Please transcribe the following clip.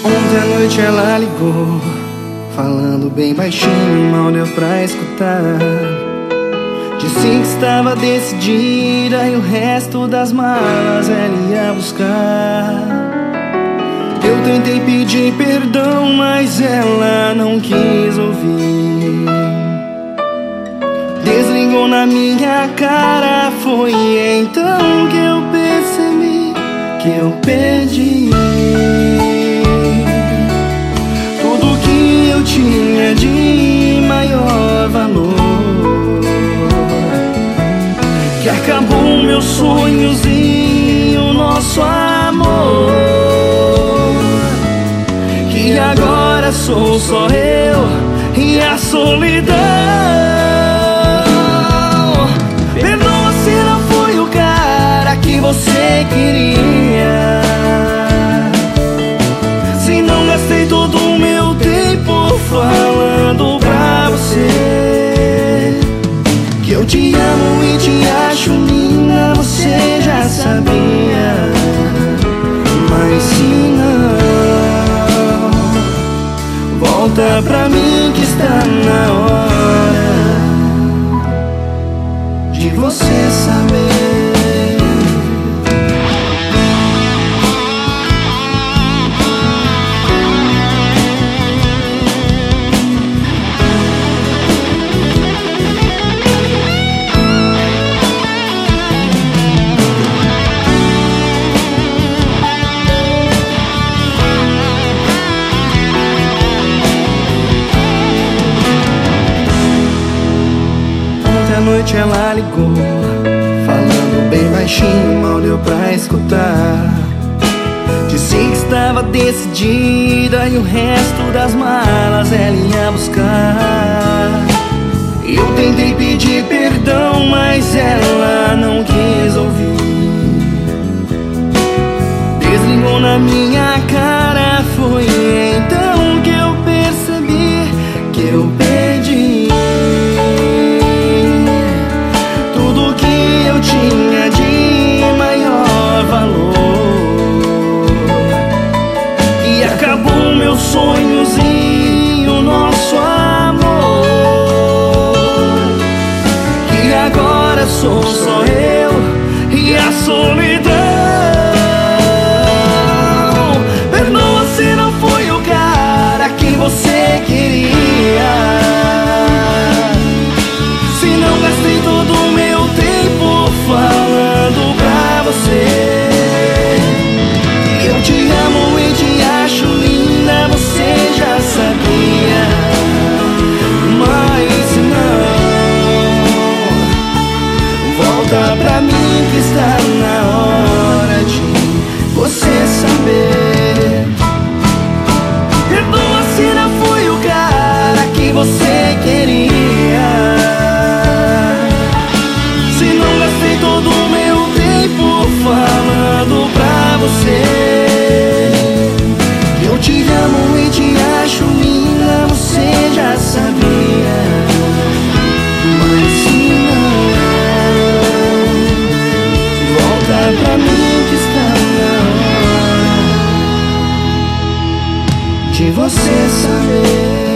Ontem à noite ela ligou, falando bem baixinho, mal deu pra escutar. Disse que estava decidida e o resto das malas ela ia buscar. Eu tentei pedir perdão, mas ela não quis ouvir. Desligou na minha cara, foi então que eu percebi que eu perdi tudo que eu tinha de maior valor, que acabou meus sonhos e o nosso amor, que agora sou só eu e a solidão. Perdoa se não foi o cara que você queria, se não gastei todo o meu tempo falando pra você que eu te amo e te acho linda. Você já sabia, mas se não, volta pra mim que está na hora de você saber. Ontem à noite ela ligou, falando bem baixinho, mal deu pra escutar. Disse que estava decidida e o resto das malas ela ia buscar. Eu tentei pedir perdão, mas ela não quis ouvir. Desligou na minha cara, foi então que eu percebi que eu perdi tudo que eu tinha de maior valor, e acabou meus sonhos e o nosso amor, que agora sou só eu e a solidão. Perdoa se não foi o cara que você queria, se não gastei todo o meu tempo falando pra você que eu te amo e te acho linda. Você já sabia, mas não, volta pra mim que está na hora de você saber. Perdoa se não foi o cara que você queria, se não gastei todo o meu tempo falando pra você que eu te amo e te acho linda. Você já sabia, mas se não, volta pra mim que está na hora de você saber.